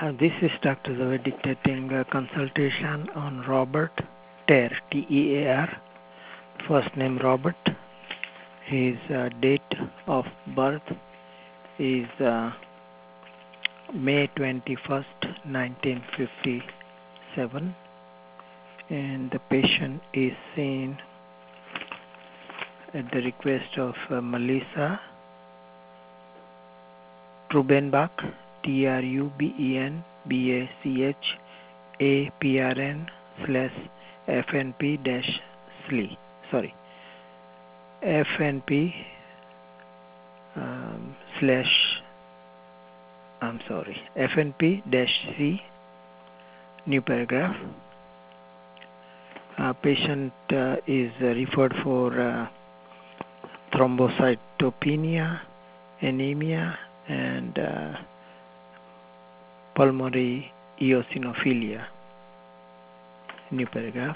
This is Dr. Zaved dictating a consultation on Robert Tear, T-E-A-R, first name Robert. His date of birth is May 21st, 1957, and the patient is seen at the request of Melissa Trubenbach, TRUBENBACHAPRN/FNP-SLE. FNP FNP-C, new paragraph. Patient is referred for thrombocytopenia, anemia, and pulmonary eosinophilia. New paragraph.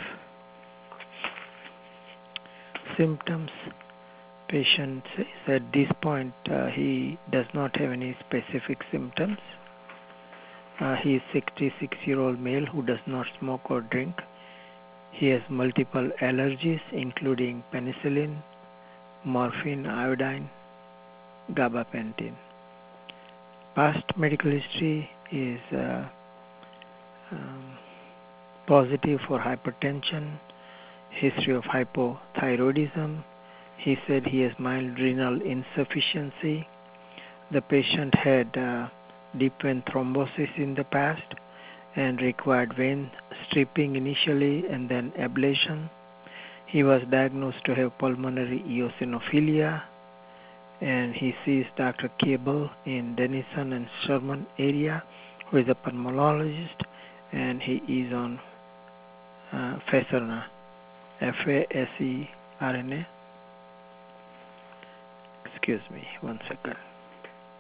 Symptoms. Patient says at this point he does not have any specific symptoms. He is 66-year-old male who does not smoke or drink. He has multiple allergies including penicillin, morphine, iodine, gabapentin. Past medical history is positive for hypertension, history of hypothyroidism. He said he has mild renal insufficiency. The patient had deep vein thrombosis in the past and required vein stripping initially and then ablation. He was diagnosed to have pulmonary eosinophilia, and he sees Dr. Cable in Denison and Sherman area, who is a pulmonologist, and he is on Faserna, F-A-S-E-R-N-A. Excuse me, one second.